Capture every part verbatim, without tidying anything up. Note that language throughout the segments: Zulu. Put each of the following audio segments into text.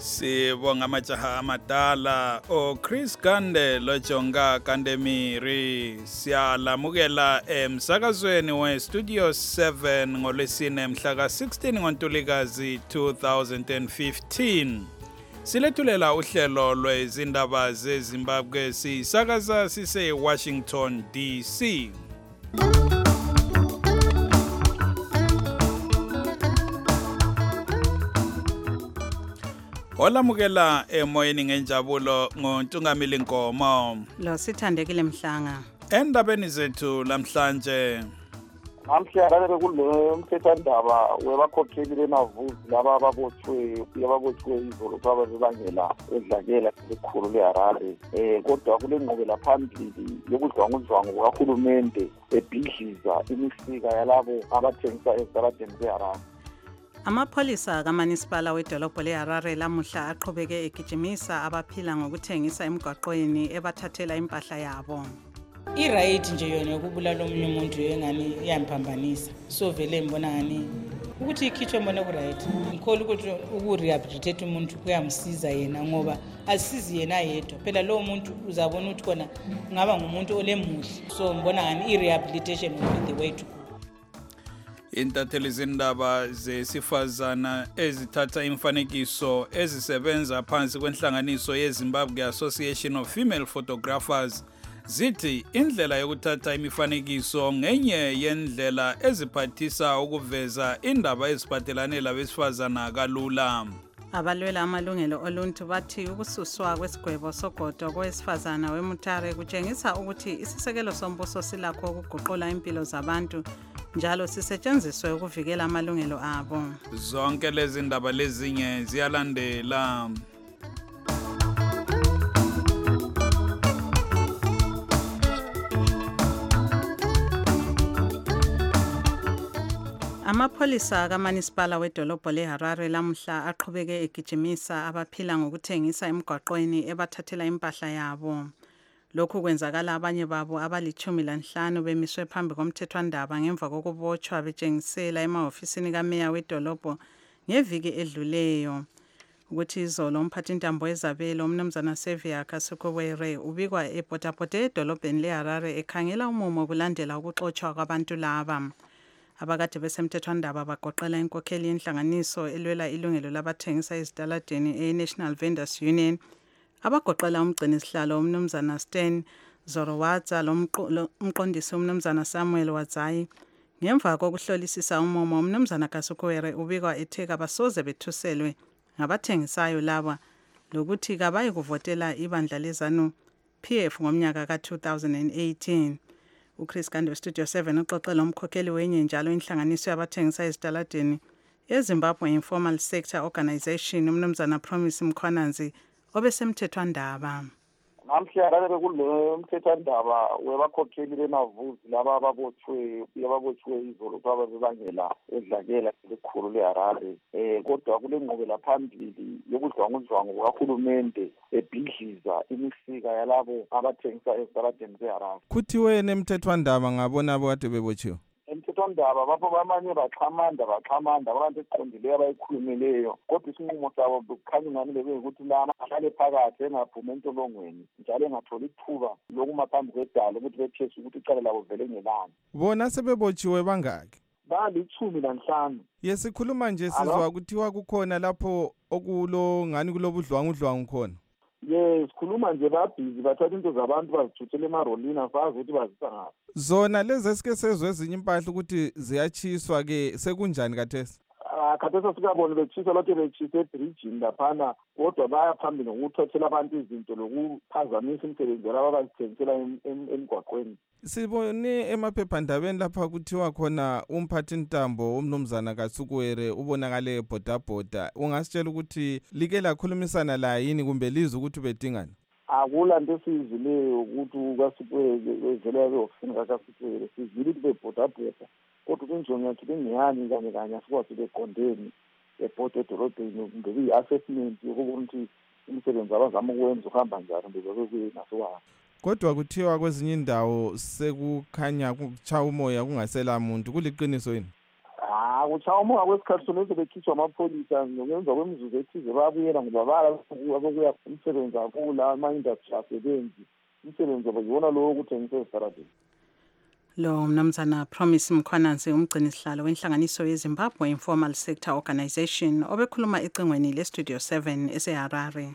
Sibonga amajaha amadala o Chris Gande lo Jonga Kandemiri siyalamukela emsakazweni we Studio seven ngolwesine mhla ka sixteen ngoNtulikazi two thousand fifteen. Silethulela uhlelo lwezindaba zeZimbabwe sisakaza sise Washington D C. Olamukela emoyeni ngenjabulo ngoNtungamili Nkomo. Lo sithandekile Mhlanga. Endabeni zethu lamhlanje. Namhlanje kule mthethwandaba webakhokheli benavuzi laba ababotshwe yababotshwe izolo kwababangela edlakela elikhulu leHarare. Eh kodwa kule ngqubela phambili yokudlwangudlwangu kahulumende ebhidliza imisika yalabo abathengisa ezaladeni zeHarare. Amapholisa kaMunicipal wedolobho leHarare lamuhla aqhubeke egijimisa abaphila ngokuthengisa emgwaqweni ebathathela impahla yabo. I-right nje yona ukubulala omunye umuntu engani iyamphambanisa. So vele mbona ngani ukuthi ikhitshwe mbona ku-right. Ngikholwa ukuthi uku-rehabilitate umuntu kuyamsiza yena ngoba asisizi yena yedwa. Phela lowo muntu uzabona ukuthi kona ngaba ngumuntu olemuhle. So mbona ngani i-rehabilitation will be the way to go. Intatheli zindaba zesifazana ezithatha imfanekiso ezisebenza phansi kwenhlanganiso yeZimbabwe Association of Female Photographers zithi indlela yokuthatha imifanekiso ngenye yendlela eziphathisa ukuveza indaba eziphathelane labesifazana kalula. Abalwela amalungelo oluntu bathi ukususwa kwesigwebo sogodo kowesifazana weMutare kutshengisa ukuthi isisekelo sombuso silakho ukuguqula impilo zabantu njalo sisetshenziswe ukuvikela amalungelo abo. Zonke lezi ndaba lezinye ziyalandela. Amapholisa kaMunicipal wedolobho leHarare lamuhla aqhubeke egijimisa abaphila ngokuthengisa emgwaqweni ebathathela impahla yabo. Lokhu kwenzakala abanye babo abalichumi lanhlanu bemiswe phambi komthethwandaba ngemva kokubotshwa betshengisela emahofisini kameya wedolobho ngeviki edluleyo. Ukuthi izolo umphathintambo wezabelo umnumzana Xavier Kasukuwere ubikwa eBotabote edolobheni leHarare ekhangela umumo kulandela ukuxotshwa kwabantu laba. Abakade besemthethwandaba bagoqela inkokheli yenhlanganiso elwela ilungelo labathengisa ezitaladeni e-National Vendors Union, abagoqela umgcini sihlalo umnumzana Stan Zorowadza lomqondisi umnumzana Samuel Wadzayi. Ngemva kokuhlolisisa umumo umnumzana Kasukuwere ubikwa etheka basoze bethuselwe ngabathengisayo laba lokuthi kabayi kuvotela ibandla leZANU P F ngomnyaka ka two thousand eighteen. uChris Gande Studio seven uxoxela umkhokheli wenye njalo inhlanganiso yabathengisa ezitaladeni eZimbabwe Informal Sector Organization umnumzana Promise Mkhwananzi obesemthethwandaba. Namhlanje kule mthethwandaba webakhokheli benavuzi laba ababotshwe yababotshwe izolo kwababangela edlakela elikhulu leHarare. Eh kodwa kule ngqubela phambili yokudlwangudlwangu kahulumende ebhidliza imisika yalabo abathengisa ezaladeni zeHarare. Kuthiwe emthethwandaba ngabona abo kade bebotshiwe. Emthethwandaba bapho bamanye baxhamanda baxhamanda abantu eqondileyo abayikhulumileyo kodwa isinqumo sabo kukhanya ngani bebe ukuthi lana ahlale phakathi engaphuma entolongweni njalo engatholi ithuba lokuma phambi kwedalo ukuthi bethese ukuthi icala labo vele ngelani. Bona sebebotshiwe bangaki? Balichumi lanhlanu. Yesikhuluma nje sizwa kuthiwa kukhona lapho okulo ngani kulobudlwangudlwangu khona. Yes, khuluma nje babhizi bathatha into zabantu bazithuthele emarolini afazi ukuthi bazisa ngaphi. Zona lezi esike sezwe ezinye impahla ukuthi ziyachiswa ke sekunjani kathesi? Ah kathesi sikabona bechiswa lokho bechisa ebridgini laphana kodwa baya phambili ngokuthothela abantu izinto lokuphazamisa umsebenzi laba abazithengisela emgwaqweni. Sibone emaphephandabeni lapha kuthiwa khona umphathintambo umnumzana Kasukuwere ubonakale eBotabota. Ungasitshela ukuthi like lakhulumisana la yini kumbe liza ukuthi bedingani? Akula nto sizileyo ukuthi Kasukuwere ezela eofisini kaKasukuwere sizile ukuthi beBotabota. Kodwa kunjongo yakhe bengiyani kanye kanye asikwazi beqondeni eBotabota edolobheni kumbe i-assessment yokubona ukuthi umsebenzi abazama ukwenza uhamba njani bezeke kuyinasowa. Kodwa kuthiwa kwezinye indawo sekukhanya kucha umoya kungasela muntu kuliqiniso yini? Ah, kuchaya umoya kwesikhathi sonke bekhishwa amapholisa nokwenza kwemizuzu ethize bayabuyela ngoba bala abokuya umsebenzi akula ama-industry asebenzi umsebenzi wabo yiwona lowo ukuthengisa ezitaradeni. Lo mnumzana Promise Mkhwanazi umgcini sihlalo wenhlanganiso yeZimbabwe Informal Sector Organization obekhuluma ecingweni leStudio seven eseHarare.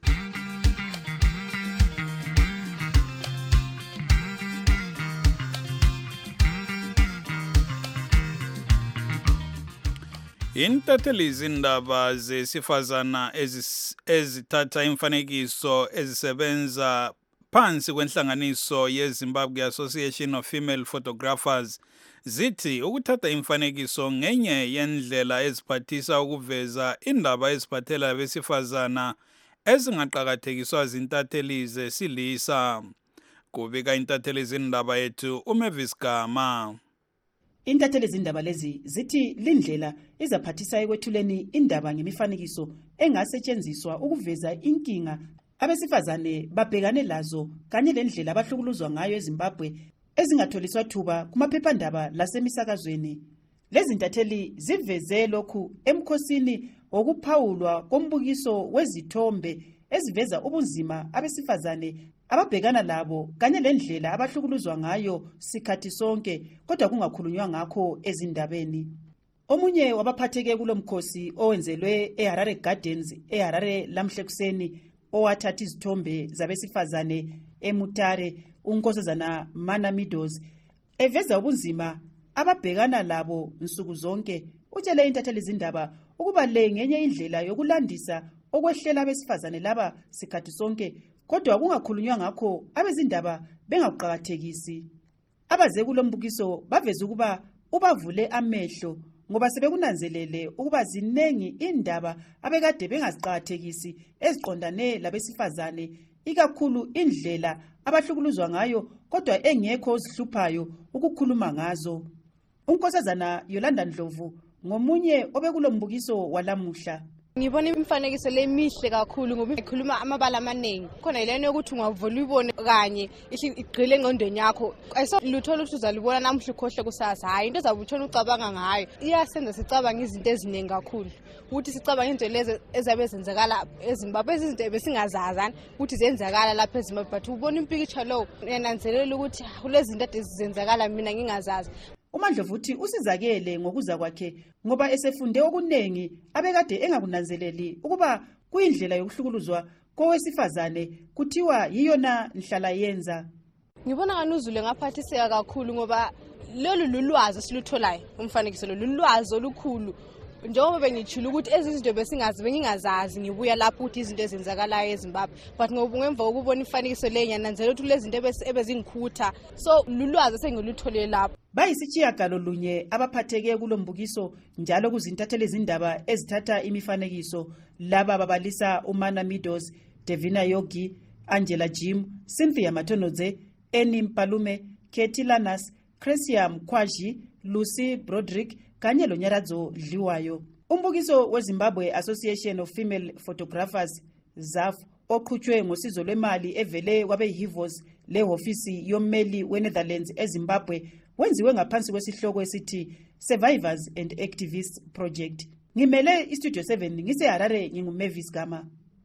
Intatheli izindaba zesifazana ezithatha imfanekiso ezisebenza phansi kwenhlanganiso yeZimbabwe Association of Female Photographers zithi ukuthatha imfanekiso ngenye yendlela eziphathisa ukuveza indaba eziphathela abesifazana ezingaqhakathekiswa zintatheli zesilisa. Kubika intatheli izindaba yethu uMavis Gama. Intatheli izindaba lezi zithi lindlela izaphathisa ekwethuleni indaba ngemifanekiso engasetshenziswa ukuveza inkinga abesifazane babhekane lazo kanye lendlela abahlukuluzwa ngayo eZimbabwe ezingatholiswa thuba kumaphephandaba lasemisakazweni. Lezi ntatheli ziveze lokhu emkhosini wokuphawulwa kombukiso wezithombe eziveza ubunzima abesifazane ababhekana labo kanye lendlela abahlukuluzwa ngayo sikhathi sonke kodwa kungakhulunywa ngakho ezindabeni. Omunye wabaphatheke kulomkhosi owenzelwe eHarare Gardens eHarare lamhlekuseni owathatha izithombe zabesifazane eMutare unkosazana Mana Meadows eveza ubunzima ababhekana labo nsuku zonke. Utshele intatheli izindaba ukuba le ngenye indlela yokulandisa okwehlela abesifazane laba sikhathi sonke kodwa kungakhulunywa ngakho abezindaba bengakuqhakathekisi. Abaze kulombukiso baveza ukuba ubavule amehlo ngoba sebekunanzelele ukuba zinengi indaba abekade bengaziqhakathekisi eziqondane labesifazane ikakhulu indlela abahlukuluzwa ngayo kodwa engekho ozihluphayo ukukhuluma ngazo. Unkosazana Yolanda Ndlovu ngomunye obekulombukiso walamuhla. Ngibona imfanekiso lemihle kakhulu ngoba ikhuluma amabala amaningi. Khona ilene yokuthi ungavula ibone kanye igqile engqondweni yakho. Ayisoluthola ukuthi uzalibona namuhla ukhohle kusasa. Hayi into ezabuthola ucabanga ngayo. Iyasenza sicabanga izinto eziningi kakhulu. Ukuthi sicabanga into lezi ezabe zenzakala eZimbabwe izinto ebesingazazana ukuthi zenzakala lapha eZimbabwe but ubona impicture lo uyananzelela ukuthi kulezi zinto ezenzakala mina ngingazazi. uMandlovu uthi usizakele ngokuza kwakhe ngoba esefunde okunengi abekade engakunanzeleli ukuba kuyindlela yokuhlukuluzwa kowesifazane kuthiwa yiyona nhlala yenza. Ngibona ngani uzule ngaphathiseka kakhulu ngoba lolu lulwazi silutholayo umfanekiso lolu lulwazi olukhulu. Njengoba bengitshilo ukuthi ezizinto besingazi bengingazazi ngibuya lapho ukuthi izinto ezenzakalayo eZimbabwe but ngoba ngemva ukubona ifanekiso le nyananzela ukuthi lezi zinto ebezingikhutha so lulwazi sengilutholele lapho. Bayisitshiyagalo lunye abaphatheke kulombukiso njalo kuzintatheli izindaba ezithatha imifanekiso laba babalisa uMana Meadows, Devina Yogi, Angela Jim, Cynthia Matonodze, Eni Mpalume, Katie Lanas, Cresia Mkwaji, Lucy Broderick kanye loNyaradzo Dliwayo. Umbukiso weZimbabwe Association of Female Photographers Z A F oqhutshwe ngosizo lwemali evele kwabeYivos lehofisi yommeli weNetherlands eZimbabwe wenziwe ngaphansi kwesihloko esithi Survivors and Activists Project. Ngimele iStudio seven ngiseHarare nginguMavis Gama.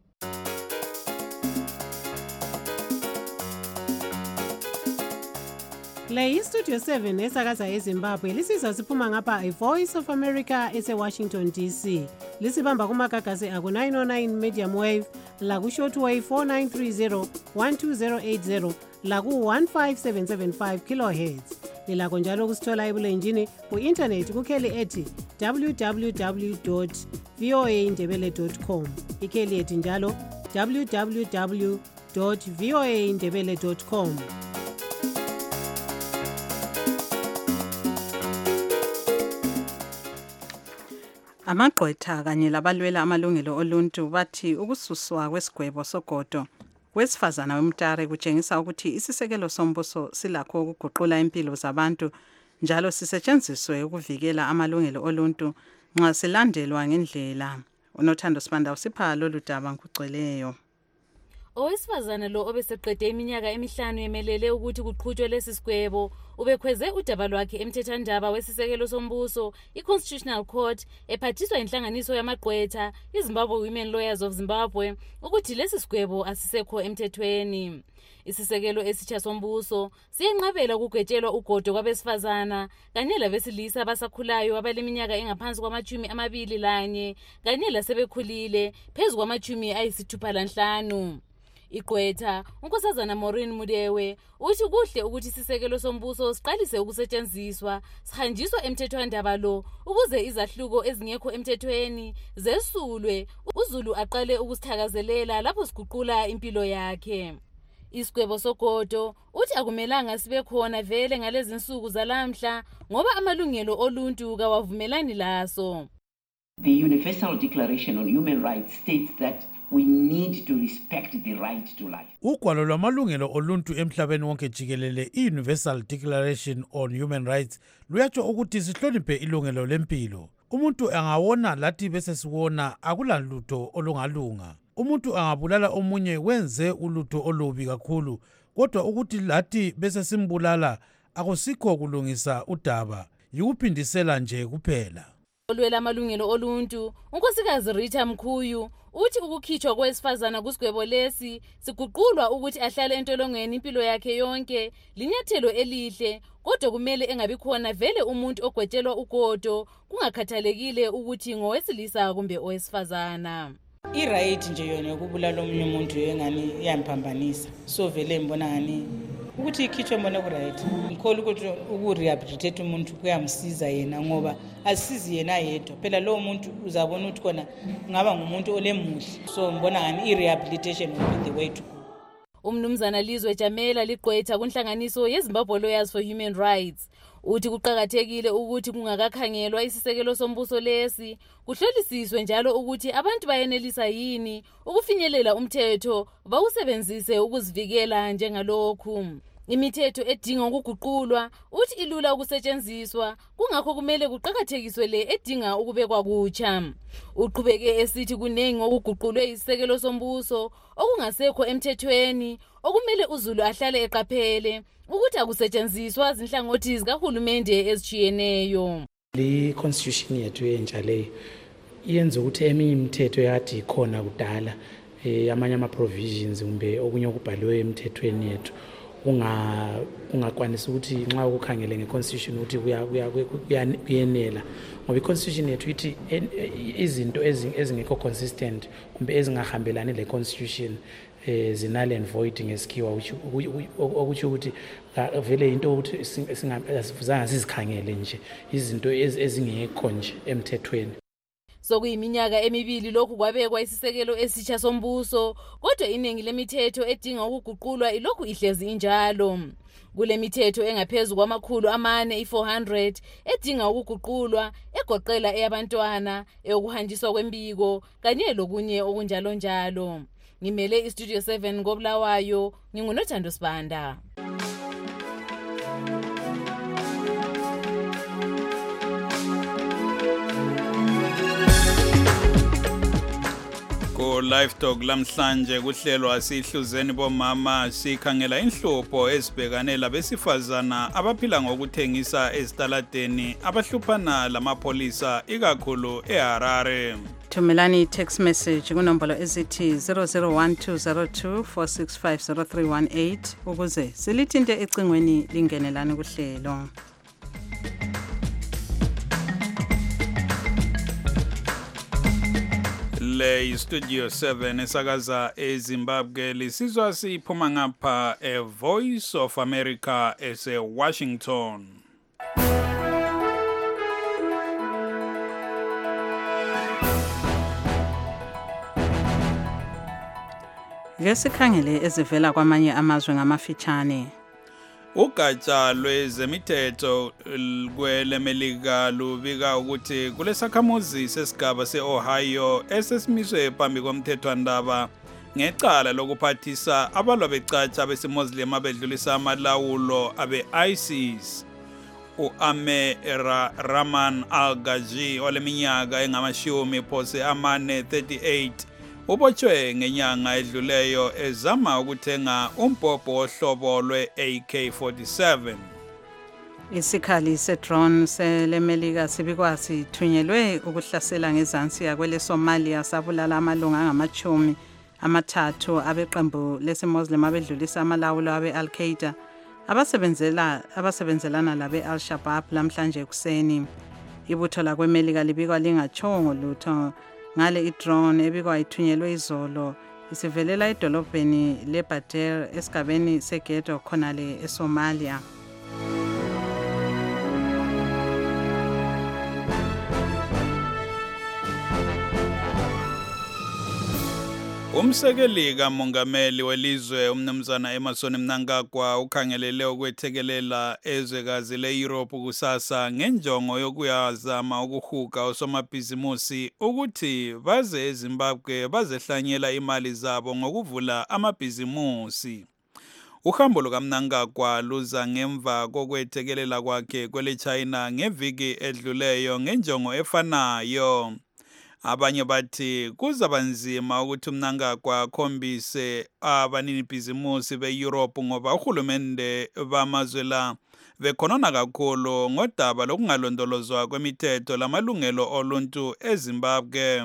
Le iStudio seven esakaza eZimbabwe lisiza siphuma ngapha iVoice of America eseWashington D C. Lisibamba kumagagasi aku nine oh nine medium wave, la ku shortwave four nine three zero one two zero eight zero, la ku one five seven seven five kilohertz. Lilakho njalo kusithola ebulenjini ku-internet kukheli ethi w w w dot v o a ndebele dot com. Ikheli ethi njalo w w w dot v o a ndebele dot com. Amagqwetha kanye labalwela amalungelo oluntu bathi ukususwa kwesigwebo sogodo wesifazana weMutare kutshengisa ukuthi isisekelo sombuso silakho ukuguqula impilo zabantu njalo sisetshenziswe ukuvikela amalungelo oluntu nxa silandelwa ngendlela. uNothando Sibanda usipha lolu daba ngokugcweleyo. Owesifazana lo obeseqede iminyaka emihlanu emelele ukuthi kuqhutshwe lesi sigwebo ubekhweze udaba lwakhe emthethandaba wesisekelo sombuso i-Constitutional Court ephathiswa inhlanganiso yamagqwetha iZimbabwe Women Lawyers of Zimbabwe ukuthi lesi sigwebo asisekho emthethweni. Isisekelo esitsha sombuso siyenqabela ukugwetshelwa ugodo kwabesifazana kanye labesilisa abasakhulayo abaleminyaka engaphansi kwamachumi amabili lanye kanye lasebekhulile phezu kwamachumi ayisithupha lanhlanu. Igqwetha unkosazana Maureen Mudewe uthi kuhle ukuthi isisekelo sombuso siqalise ukusetshenziswa sihanjiswa emthethwandaba lo ukuze izahluko ezingekho emthethweni zesulwe uZulu aqale ukusithakazelela lapho siguqula impilo yakhe. Isigwebo sogodo uthi akumelanga sibe khona vele ngalezi insuku zalamhla ngoba amalungelo oluntu kawavumelani laso. The Universal Declaration on Human Rights states that we need to respect the right to life. Ugwalo lwamalungelo oluntu emhlabeni wonke jikelele i-Universal Declaration on Human Rights luyatsho ukuthi sihloniphe ilungelo lempilo. Umuntu angawona lathi bese siwona akulalutho olungalunga. Umuntu angabulala omunye wenze ulutho olubi kakhulu, kodwa ukuthi lathi bese simbulala akusikho kulungisa udaba, yikuphindisela nje kuphela. Olwela amalungelo oluntu unkosikazi Rita Mkhuyu uthi ukukhitshwa kwesifazana kusigwebo lesi siguqulwa ukuthi ahlale entolongweni impilo yakhe yonke linyathelo elihle, kodwa kumele engabi khona vele umuntu ogwetshelwa ugodo kungakhathalekile ukuthi ngowesilisa kumbe owesifazana. I-right nje yona ukubulala omunye umuntu engani iyamphambanisa, so vele ngibona ngani ukuthi ikhitshwe mbona ku-right. Ngikholwa ukuthi uku-rehabilitate umuntu kuyamsiza yena ngoba asisizi yena yedwa, phela lowo muntu uzabona ukuthi khona kungaba ngumuntu olemuhle, so ngibona ngani i-rehabilitation will be the way to go. Umnumzana Lizwe Jamela ligqwetha kunhlanganiso yeZimbabwe Lawyers for Human Rights uthi kuqhakathekile ukuthi kungakakhangelwa isisekelo sombuso lesi kuhlolisiswe njalo ukuthi abantu bayenelisa yini ukufinyelela umthetho bawusebenzise ukuzivikela njengalokhu. Imithetho edinga ukuguqulwa uthi ilula ukusetshenziswa, kungakho kumele kuqhakathekiswe le edinga ukubekwa kutsha. Uqhubeke esithi kunengi okuguqulwe isisekelo sombuso okungasekho emthethweni okumele uZulu ahlale eqaphele ukuthi akusetshenziswa zinhlangothi zikahulumende ezijiyeneyo. Le constitution yethu entsha leyo iyenza ukuthi eminye imithetho yakade ikhona kudala eh amanye ama provisions kumbe okunye okubhaliwe emthethweni yethu unga ungakwanisa ukuthi nxa ukukhangele ngeconstitution ukuthi kuyenela ngoba iconstitution yethu ithi izinto ezingekho consistent kumbe ezingahambelani le constitution eh zinale and void ngesikhiwa ukuthi ukuthi vele into ukuthi singazange sizikhangele nje izinto ezingekho nje emthethweni. Sokuyiminyaka emibili lokhu kwabekwa isisekelo esitsha sombuso, kodwa iningi lemithetho edinga ukuguqulwa ilokhu ihlezi injalo. Kule mithetho engaphezulu kwamakhulu amane i-four hundred edinga ukuguqulwa egoqela eyabantwana, eyokuhanjiswa kwembiko kanye lokunye okunjalo njalo. Ngimele iStudio seven ngobulawayo, ngingunothando Sibanda. Live Talk lamhlanje kuhlelwa sihluzeni bomama sikhangela inhlupho ezibhekane labesifazana abaphila ngokuthengisa ezitaladeni abahluphana lamapolisa ikakhulu eHarare. Thumelani text message kunombolo ezithi zero zero one two zero two four six five zero three one eight ukuze silithinte ecingweni lingenelana kuhlelo. Le Studio seven esakaza eZimbabwe lisizwa siphuma ngapha e Voice of America ese Washington. Ngesikhangele ezivela kwamanye amazwe ngamafitshane. Ugatsha lwezemithetho kwelemelika lubika ukuthi kulesakhamuzi sesigaba seOhio esesimiswe phambi komthethwandaba ngecala lokuphathisa abalwa becatsha besimozilem abedlulisa amalawulo abe-ISIS. U-Ame Rahman Al-Ghazi oleminyaka engamashumi phose amane thirty-eight ubotshwe ngenyanga edluleyo ezama ukuthenga umbhobho ohlobo lwe-A K forty-seven. Isikhali se-drone selemelika sibikwa sithunyelwe ukuhlasela ngezansi yakwele Somalia sabulala amalunga angamachumi amathathu abeqembu lesi-Muslim abedlulisa amalawulo abe-Al-Qaeda abasebenzela abasebenzelana labe Al-Shabaab lamhlanje ekuseni. Ibutho lakwemelika libikwa lingachongo lutho ngale i-drone ebikwa ithunyelwe izolo isivelela edolobheni leBader esigabeni seGhetto khonale eSomalia. Umsekeli kamongameli welizwe umnumzana Emmerson Mnangagwa ukhangelele ukwethekelela ezwekazi le-Europe kusasa ngenjongo yokuyazama ukuhuga osomabhizimusi ukuthi baze eZimbabwe bazehlanyela imali zabo ngokuvula amabhizimusi. Uhambo lukaMnangagwa luza ngemva kokwethekelela kwakhe kwele China ngeviki edluleyo ngenjongo efanayo. Abanye bathi kuzabanzima ukuthi uMnangagwa akhombise abanini bhizimusi be-Europe ngoba uhulumende bamazwe la bekhonona kakhulu ngodaba lokungalondolozwa kwemithetho lamalungelo oluntu eZimbabwe.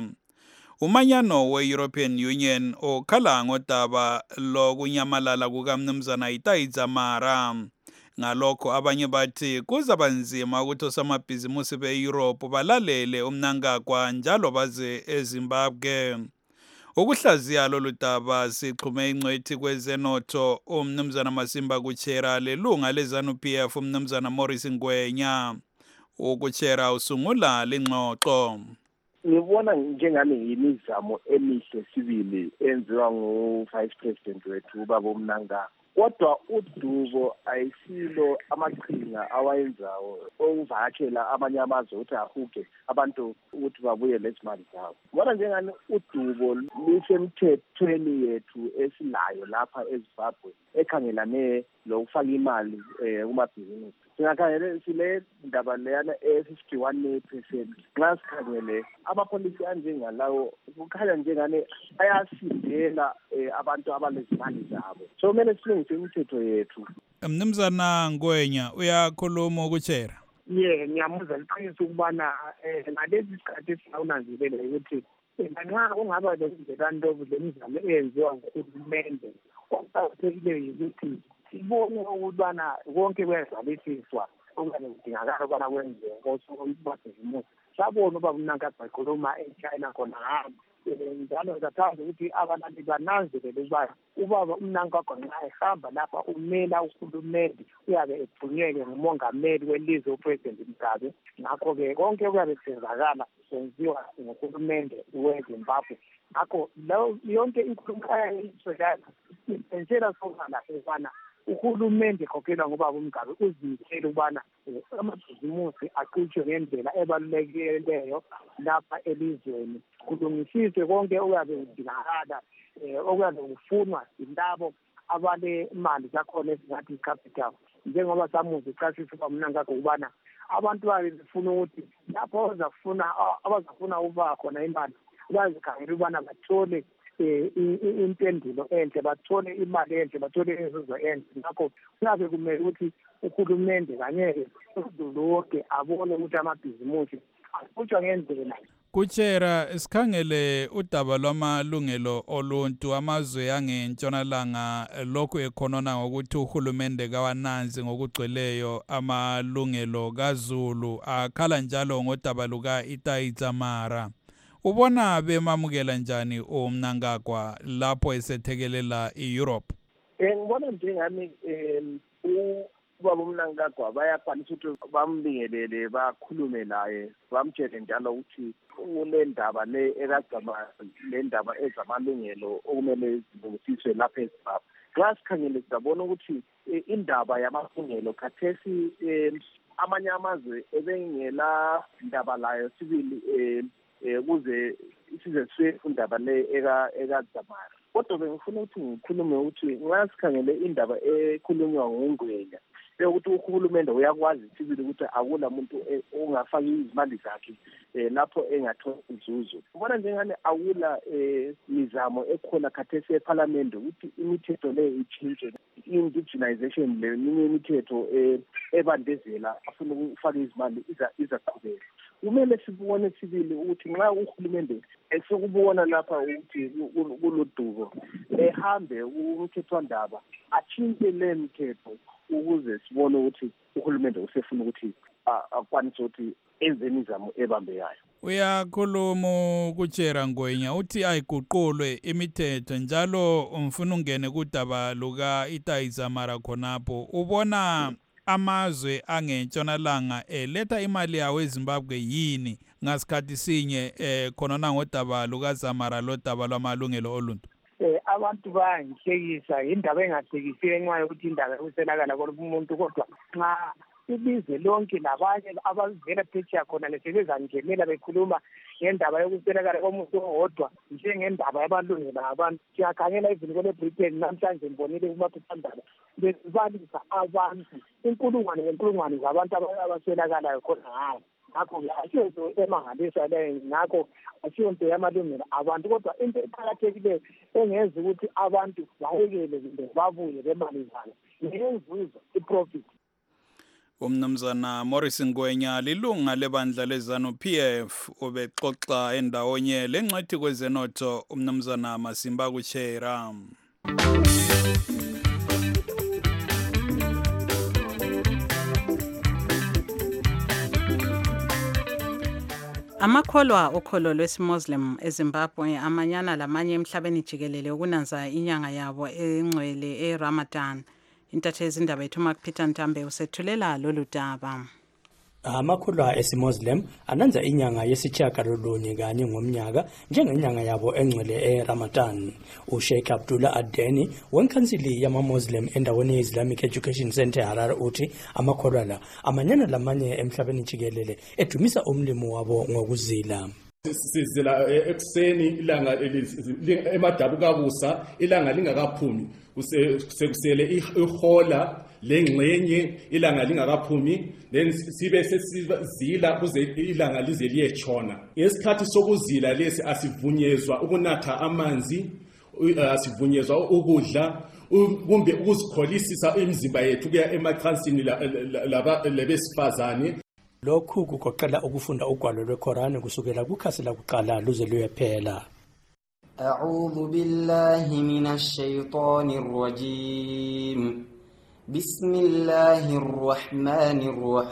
Umanyano we-European Union okhala ngodaba lokunyamalala kukamnumzana Itai Dzamara. Ngalokho abanye bathi kuzabanzima ukuthi osomabhizimusi be-Europe balalele uMnangagwa njalo baze eZimbabwe. Ukuhlaziya lolu daba sixhume ingcwethi kwezenotho umnumzana Masimba Kuchera lelunga leZANU P F umnumzana Morris Ngwenya. Ukuchera usungula lengxoxo. Ngibona njengami imizamo emihle sibili enziwa ngu-Vice President wethu ubaba uMnangagwa. Kodwa udubo ayisilo amaqhinga awayenzayo okuvakela abanye amazwe ukuthi ahuge abantu ukuthi babuye lezimali zabo. Ngibona njengani udubo lusemthethweni yethu esilayo lapha eZimbabwe ekhangelane lokufaka imali kumabhizinisi. Singakhangele sile ndaba leyana e-fifty-one percent. Nxa sikhangele amapolisi anjengalawo kukhanya njengane ayasidela abantu abalezimali zabo. So kumele silungise imithetho yethu. Mnumzana Ngwenya uyakhuluma Ukuchera. Ye ngiyamuzwa liqiniso ukubana ngalezi sikhathi esawunanzelela ukuthi nxa kungaba lezinto lemizamo eyenziwa nguhulumende okuqakathekileyo ukuthi sibone ukubana konke kuyazalisiswa okanye kudingakala ukubana kwenziwe ngosomabhizimusi. Sabona ubaba uMnangagwa ekhuluma eChina khona hamba njalo ngiyathanda ukuthi abantu bananzelele ukuba ubaba uMnangagwa nxa ehamba lapha umela uhulumende uyabe ethunyelwe ngumongameli welizwe uPresident Mugabe. Ngakho-ke konke kuyabe kusenzakala senziwa nguhulumende weZimbabwe. Ngakho yonke inkulumo ayayiswelana isentshela sobala ukubana uhulumende khokhelwa ngubaba uMgabe uzimisele ukubana amabhizimusi aqhutshwe ngendlela ebalulekileyo lapha elizweni. Kulungisiswe konke okuyabe kudingakala okuyabe kufunwa yilabo abalemali zakhona esingathi i-capital. Njengoba samuzi ichasisa ubaba uMnangagwa ukubana abantu babe befuna ukuthi lapho abazafuna abazafuna ukuba khona imali bazikhangela ukubana bathole impendulo enhle, bathole imali enhle, bathole inzuzo enhle. Ngakho kuyabe kumele ukuthi uhulumende kanye lonke abone ukuthi amabhizimusi aqhutshwa ngendlela. Kuchera sikhangele udaba lwamalungelo oluntu amazwe angentshonalanga lokhu ekhonona ngokuthi uhulumende kawananzi ngokugcweleyo amalungelo kaZulu akhala njalo ngodaba luka Itai Dzamara. Ubona bemamukela njani uMnangagwa lapho esethekelela iEurope? Eh ngibona njengami ubaba uMnangagwa bayakwanisa ukuthi bambingelele bakhulume naye bamtshele njalo ukuthi kule ndaba le ekagcama le ndaba ezamalungelo okumele zilungisiswe lapha eZimbabwe. Nxa sikhangele sizabona ukuthi indaba yamalungelo khathesi amanye amazwe ebengela ndaba layo sibili ukuze isize sife indaba le ekagcamara. Kodwa bengifuna ukuthi ngikhulume ukuthi nxa sikhangele indaba ekhulunywa nguNgwenya ukuthi uhulumende uyakwazi sibili ukuthi akula muntu ongafaki izimali zakhe lapho engathola inzuzo. Ubona njengani akula imizamo ekhona khathesi eParliament ukuthi imithetho le ichinje, indigenization le minye imithetho ebandezela afuna ukufaka izimali izaqhubeka. Kumele sibone sibili ukuthi nxa uhulumende esokubona lapha ukuthi kulodubo ehambe umthethwandaba achinje le mithetho ukuze sibone ukuthi uhulumende usefuna ukuthi akwanise ukuthi enze imizamo ebambeyayo. Uyakhuluma kuJera Ngwenya uthi ayiguqulwe imithetho njalo umfuna ungene kudaba luka iTaizamara khonapho. Ubona amazwe angentshonalanga eletha imali yawo eZimbabwe yini ngasikhathi sinye khona ngodaba lukaZamara lodaba lwamalungelo oluntu? Eh abantu bayangihlekisa indaba engahlekisiwe nxa ukuthi indaba yokuselakala komuntu, kodwa nxa ilizwe lonke labanye abavela phetsheya khona lesebezangenela bekhuluma ngendaba yokuselakala komuntu owodwa njengendaba yabalungelo abantu. Siyakhangela izinto leBritain namhlanje ngibonile kumaphephandaba bezibalisa abantu inkulungwane ngenkulungwane zabantu abaselakalayo khona hayi. Ngakho asiyonto emangalisa leyo, ngakho asiyonto yamalungelo abantu, kodwa into eqakathekileyo engenza ukuthi abantu bayekele kumbe babuye bemali zabo ngenzuzo iprofit. Umnumzana Morris Ngwenya lilunga lebandla lezanu P F ubexoxa endawonye lengxethi kwezenotho umnumzana Masimba kuJera. Amakholwa okholo lwesiMuslim eZimbabwe amanyana lamanye emhlabeni jikelele ukunanza inyanga yabo engcwele eRamadan. Intatheli indaba yethu Mark Peter Ntambe usethulela lolu daba. Amakholwa esiMuslim ananza inyanga yesitshiyagalolunye kanye ngomnyaka njengenyanga yabo engcwele eRamadan. uSheikh Abdullah Adeni wenkhansili yama-Muslim endaweni ye-Islamic Education Center Harare uthi amakholwa la amanyana lamanye emhlabeni jikelele edumisa umlimo wabo ngokuzila. Sizila ekuseni ilanga emadabu kabusa ilanga lingakaphumi sekusele ihola lengxenye ilanga lingakaphumi then sibe sesizila kuze ilanga lize liyetshona. Ngesikhathi sokuzila lesi asivunyezwa ukunatha amanzi, asivunyezwa ukudla kumbe ukuzikholisisa imizimba yethu kuya emacansini labesifazane. Lokhu kugoqela ukufunda ugwalo lweQuran kusukela kukhasi lakuqala luze luyephela. A'udhu billahi minash shaitanir rajim. Bismillahir rahmanir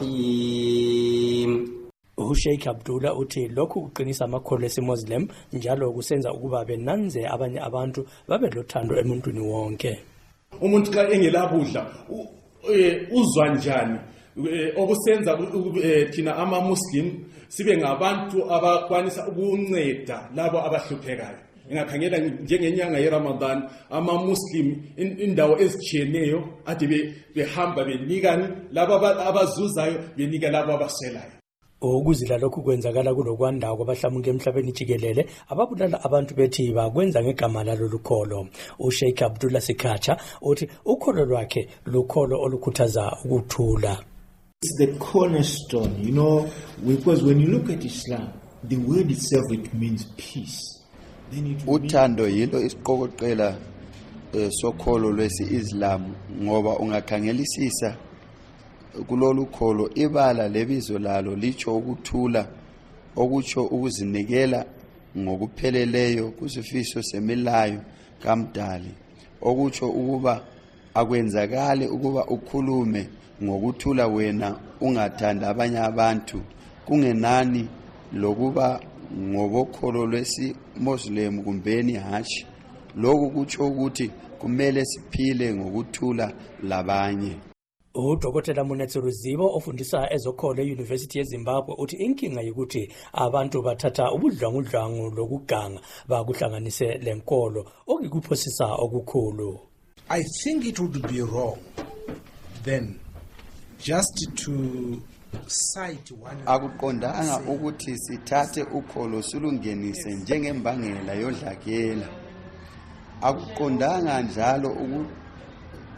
rahim. uSheikh Abdullah uthi lokhu kuqinisa amakholwa esiMuslim njalo kusenza ukuba benanze abanye abantu babe lothando emuntwini wonke. Umuntu xa engelabudla uzwa njani? Okusenza thina ama-Muslim sibe ngabantu abakwanisa ukunceda labo abahluphekayo. Ngingakhangela njengenyanga yeRamadan ama-Muslim indawo ezitshiyeneyo ade behamba benikani labo abazuzayo benika labo abaswelayo. Ukuzila lokhu kwenzakala kulokwanda kwabahlamuka emhlabeni jikelele ababulala abantu bethi bakwenza ngegama lalo lukholo. uSheikh Abdullah Sikhacha uthi ukholo lwakhe lukholo olukhuthaza ukuthula. It's the cornerstone, you know, because when you look at Islam, the word itself, it means peace. Then it uthando yilo isiqokoqela sokholo lwesi-Islam ngoba ungakhangelisisa kulolu kholo ibala lebizo lalo licho ukuthula okutsho ukuzinikela ngokupheleleyo kusifiso semilayo kaMdali okutsho ukuba akwenzakale ukuba ukhulume ngokuthula wena ungathanda abanye abantu kungenani lokuba ngobokholo lwesi-Muslim kumbeni hashi. Lokhu kutsho ukuthi kumele siphile ngokuthula labanye. uDokotela Munetsi Ruzibo ofundisa ezokholo eUniversity yeZimbabwe uthi inkinga yikuthi abantu bathatha ubudlwangudlwangu lokuganga bakuhlanganise lenkolo okikuphosisa okukhulu. I think it would be wrong then just to cite one. Akuqondanga ukuthi sithathe ukholo sulungenise njengembangela yodlakela. Akuqondanga njalo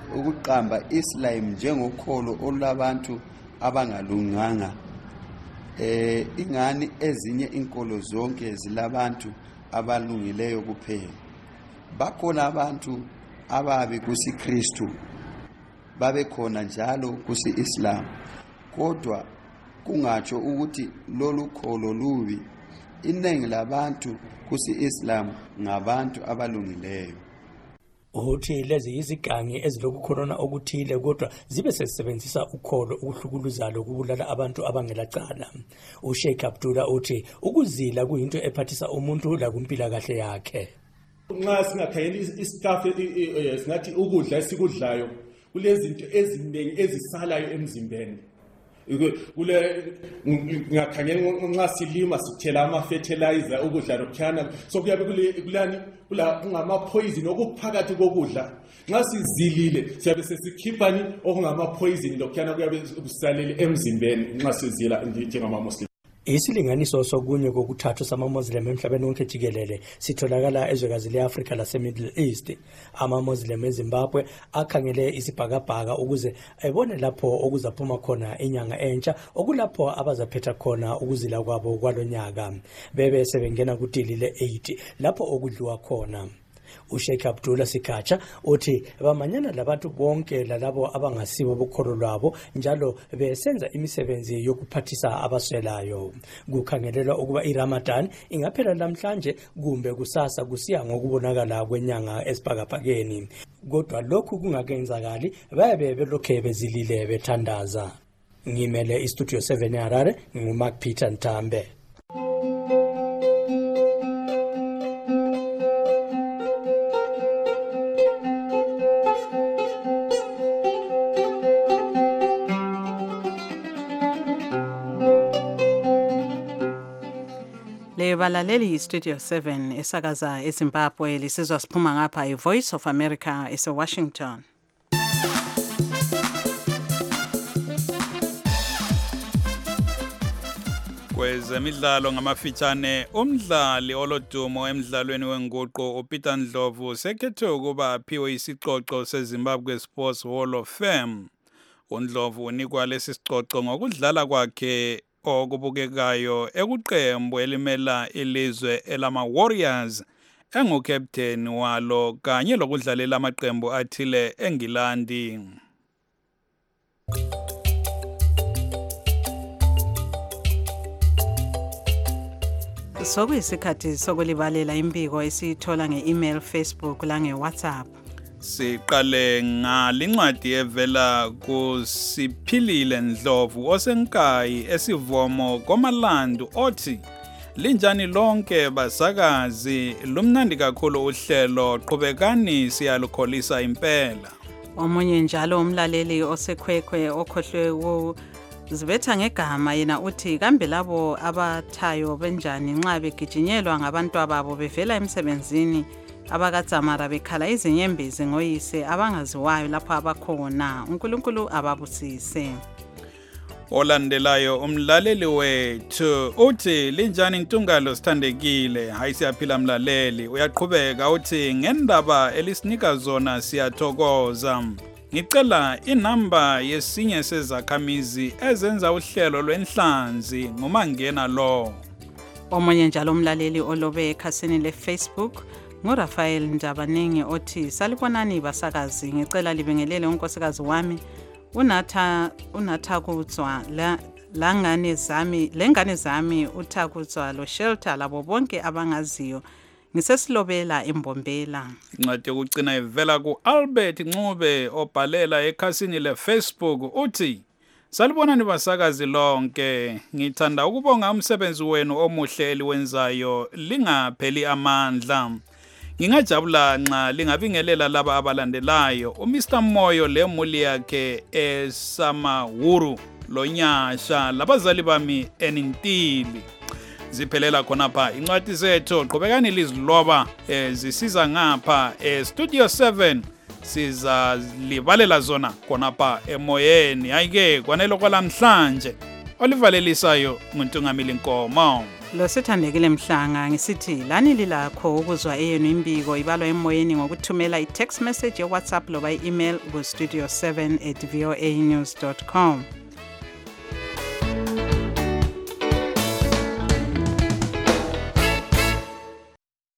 ukuqamba Islam njengokholo olabantu abangalunganga. Eh ingani ezinye inkolo zonke zilabantu abalungileyo kuphela. Bakhona abantu ababi kusiKristu, babe khona njalo kusiIslam. Kodwa kungatsho ukuthi lolu kholo lubi. Iningi labantu kusiIslam ngabantu abalungileyo. Uthi lezi izigangi ezilokukhona okuthile kodwa zibe sesebenzisa ukholo ukuhlukuluza lokubulala abantu abangelacala. uSheikh Abdullah uthi ukuzila kuyinto ephathisa umuntu la kumpila kahle yakhe. Nxa singakhangela isitafu singathi ukudla esikudlayo kulezinto eziningi ezisalayo emzimbeni. Kule ngakhangela nxa silima sithela ama fertilizer ukudla lokhana so kuyabe kulani kula ngama poison okuphakathi kokudla. Nxa sizilile siyabe sesikhiphani okungama poison lokhana kuyabe kusalele emzimbeni nxa sizila njengama muslim. Isilinganiso sokunye kokuthathu sama-Muslim emhlabeni wonke jikelele sitholakala ezwekazi le-Afrika lase-Middle East. Ama-Muslim eZimbabwe akhangele isibhakabhaka ukuze ebone lapho okuzaphuma khona inyanga entsha okulapho abazaphetha khona ukuzila kwabo kwalonyaka. Bebe sebengena kudili le-eight lapho okudliwa khona. uSheikh Abdullah Sikacha uthi bamanyana labantu bonke lalabo abangasibo bokholo lwabo njalo besenza imisebenzi yokuphathisa abaswelayo. Kukhangelelwa ukuba iRamadan ingaphela namhlanje kumbe kusasa kusiya ngokubonakala kwenyanga esibhakabhakeni. Kodwa lokhu kungakenzakali bayabe belokhe bezilile bethandaza. Ngimele iStudio seven eHarare, nguMark Peter Ntambe. Balaleli Studio seven esakaza eZimbabwe lisizwa siphuma ngapha iVoice of America ese Washington. Kwezemidlalo ngamafitshane umdlali olodumo emidlalweni wenguqu uPeter Ndlovu sekhethwe ukuba aphiwe isicoco seZimbabwe Sports Hall of Fame. uNdlovu unikwa lesi sicoco ngokudlala kwakhe okubukekayo ekuqembu elimela ilizwe elama Warriors engukapteni walo kanye lokudlalela amaqembu athile eNgilandi. Sokuyisikhathi sokulibalela imbiko esithola nge-email, Facebook la nge-WhatsApp. Siqale ngalincwadi evela kuSiphilile Ndlovu osenkayi esivomo komalandu othi linjani lonke basakazi lumnandi kakhulu uhlelo qhubekani siyalukholisa impela. Omunye njalo umlaleli osekhwekhwe okhohlwe uzibetha ngegama yena uthi kambe labo abathayo benjani nxa begijinyelwa ngabantu ababo bevela emsebenzini abakaTsamara bekhala izinyembezi ngoyise abangaziwayo lapho abakhona. uNkulunkulu ababusise. Olandelayo umlaleli wethu uthi linjani Ntungalo sithandekile, hayi siyaphila mlaleli. Uyaqhubeka uthi ngendaba elisinika zona siyathokoza. Ngicela inamba yesinye sezakhamizi ezenza uhlelo lwenhlanzi ngumangena lo. Omunye njalo umlaleli olobe ekhasini leFacebook nguRafael Ndabaningi othi salibonani basakazi, ngicela libengelele unkosikazi wami unatha unatha kutswa la langane zami lengane zami uthakutswa lo shelter labo bonke abangaziyo ngisesilobela embombela. Incwadi yokucina ivela ku Albert Ncube obhalela ekhasini leFacebook uthi salibonani basakazi lonke, ngithanda ukubonga umsebenzi wenu omuhle eliwenzayo lingapheli amandla. Ngingajabula nxa lingabingelela laba abalandelayo uMr Moyo lemuli yakhe eSamahuru lonyasha labazali bami enintili. Ziphelela khonapha incwadi zethu, qhubekani liziloba zisiza ngapha eStudio seven siza libalela zona khonapha emoyeni. Ayike kwanelo kwalamhlanje olivalelisayo nguNtungamili Nkomo. Lo sithandekile Mhlanga ngisithi lani lilakho ukuzwa eyenu imbiko ibalwa emoyeni ngokuthumela i-text message ye-WhatsApp loba i-email ku studio seven at voanews dot com.